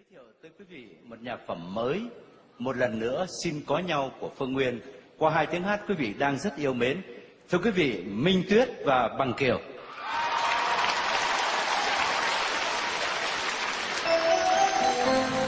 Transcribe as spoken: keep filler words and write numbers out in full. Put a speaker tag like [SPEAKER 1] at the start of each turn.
[SPEAKER 1] thiệu tới quý vị một nhạc phẩm mới, Một lần nữa xin có nhau của Phương Nguyên, qua hai tiếng hát quý vị đang rất yêu mến. Thưa quý vị, Minh Tuyết và Bằng Kiều.
[SPEAKER 2] Thank you.